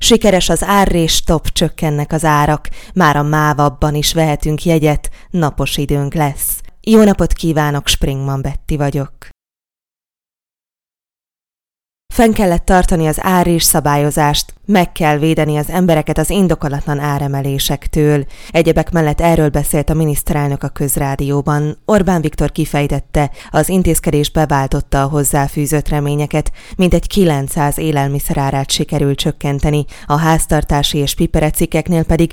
Sikeres az árrés-stop, csökkennek az árak, már a MÁV-ban is vehetünk jegyet, napos időnk lesz. Jó napot kívánok, Springman Betty vagyok. Fenn kellett tartani az árrés szabályozást, meg kell védeni az embereket az indokolatlan áremelésektől. Egyebek mellett erről beszélt a miniszterelnök a Közrádióban. Orbán Viktor kifejtette, az intézkedés beváltotta a hozzáfűzött reményeket, mintegy 900 élelmiszerárát sikerült csökkenteni, a háztartási és piperecikkeknél pedig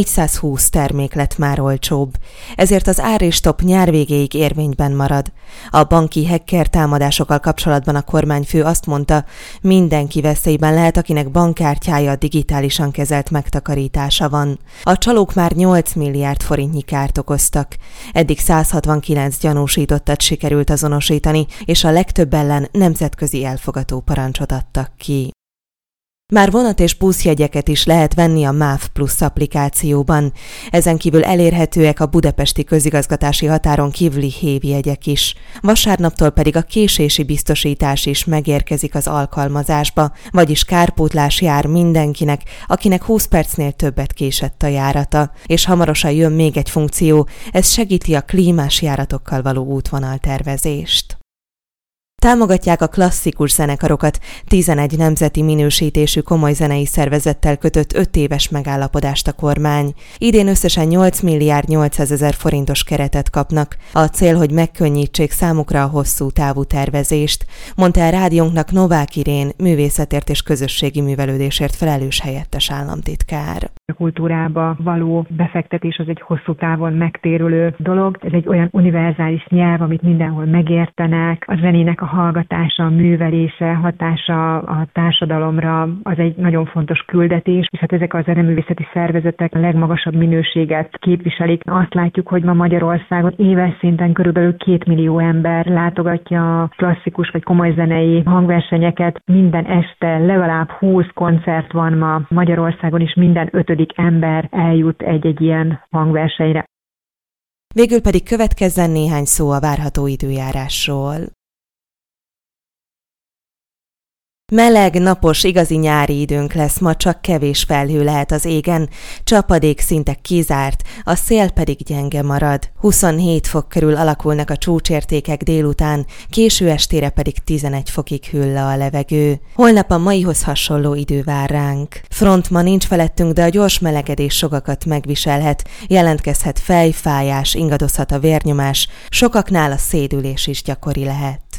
420 termék lett már olcsóbb. Ezért az árrés-stop nyár végéig érvényben marad. A banki hacker támadásokkal kapcsolatban a kormányfő azt mondta, mindenki veszélyben lehet, akinek bankkártyája digitálisan kezelt megtakarítása van. A csalók már 8 milliárd forintnyi kárt okoztak. Eddig 169 gyanúsítottat sikerült azonosítani, és a legtöbb ellen nemzetközi elfogató parancsot adtak ki. Már vonat- és buszjegyeket is lehet venni a MÁV Plus applikációban. Ezen kívül elérhetőek a budapesti közigazgatási határon kívüli hévjegyek is. Vasárnaptól pedig a késési biztosítás is megérkezik az alkalmazásba, vagyis kárpótlás jár mindenkinek, akinek 20 percnél többet késett a járata. És hamarosan jön még egy funkció, ez segíti a klímás járatokkal való útvonaltervezést. Támogatják a klasszikus zenekarokat, 11 nemzeti minősítésű komoly zenei szervezettel kötött 5 éves megállapodást a kormány. Idén összesen 8 milliárd 800 ezer forintos keretet kapnak. A cél, hogy megkönnyítsék számukra a hosszú távú tervezést, mondta el rádiónknak Novák Irén, művészetért és közösségi művelődésért felelős helyettes államtitkár. A kultúrába való befektetés az egy hosszú távon megtérülő dolog. Ez egy olyan univerzális nyelv, amit mindenhol megértenek. A zenének a hallgatása, a művelése, hatása a társadalomra az egy nagyon fontos küldetés, és hát ezek a zeneművészeti szervezetek a legmagasabb minőséget képviselik. Azt látjuk, hogy ma Magyarországon éves szinten körülbelül 2 millió ember látogatja a klasszikus vagy komoly zenei hangversenyeket. Minden este legalább 20 koncert van ma Magyarországon, és minden 5. ember eljut egy ilyen hangversenyre. Végül pedig következzen néhány szó a várható időjárásról. Meleg, napos, igazi nyári időnk lesz, ma csak kevés felhő lehet az égen, csapadék szinte kizárt, a szél pedig gyenge marad. 27 fok körül alakulnak a csúcsértékek délután, késő estére pedig 11 fokig hűl le a levegő. Holnap a maihoz hasonló idő vár ránk. Front ma nincs felettünk, de a gyors melegedés sokakat megviselhet, jelentkezhet fejfájás, ingadozhat a vérnyomás, sokaknál a szédülés is gyakori lehet.